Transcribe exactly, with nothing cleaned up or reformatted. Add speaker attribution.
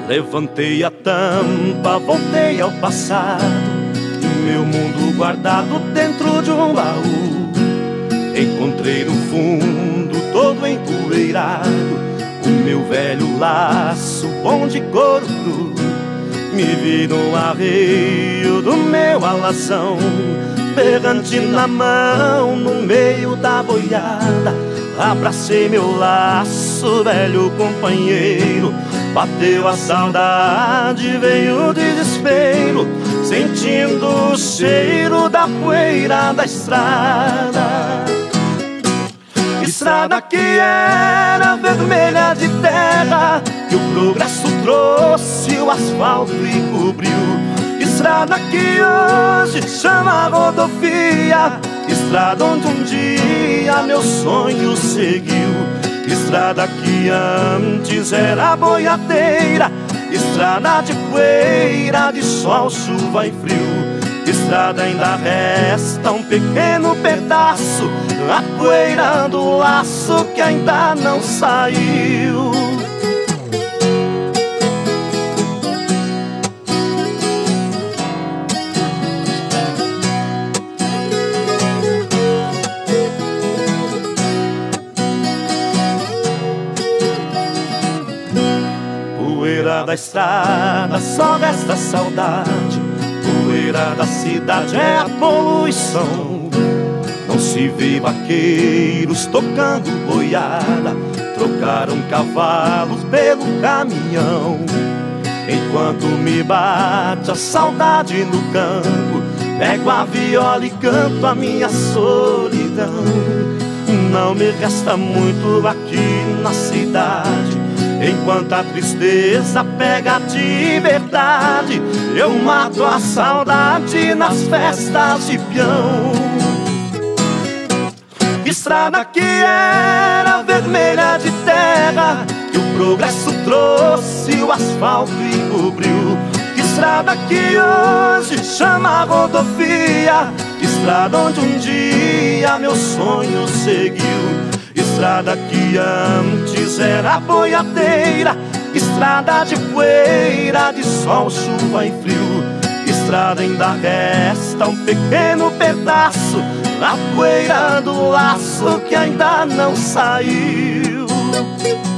Speaker 1: Levantei a tampa, voltei ao passado, meu mundo guardado dentro de um baú. Encontrei no fundo, todo empoeirado, o meu velho laço bom de couro cru. Me vi no arreio do meu alazão, berrante na mão, no meio da boiada. Abracei meu laço, velho companheiro. Bateu a saudade, veio o desespero, sentindo o cheiro da poeira da estrada. Estrada que era vermelha de terra, que o progresso trouxe o asfalto e cobriu. Estrada que hoje chama rodovia, estrada onde um dia meu sonho seguiu. Estrada que antes era boiadeira, estrada de poeira, de sol, chuva e frio. Estrada ainda resta um pequeno pedaço, a poeira do laço que ainda não saiu. Poeira da estrada, só resta saudade. Poeira da cidade é a poluição. Não se vê vaqueiros tocando boiada, trocaram cavalos pelo caminhão. Enquanto me bate a saudade no campo, pego a viola e canto a minha solidão. Não me resta muito aqui na cidade, enquanto a tristeza pega de verdade. Eu mato a saudade nas festas de peão. Estrada que era vermelha de terra, que o progresso trouxe o asfalto e cobriu. Estrada que hoje chama rodovia, estrada onde um dia meu sonho seguiu. Estrada que antes era boiadeira, estrada de poeira, de sol, chuva e frio. Estrada ainda resta um pequeno pedaço, a poeira do laço que ainda não saiu.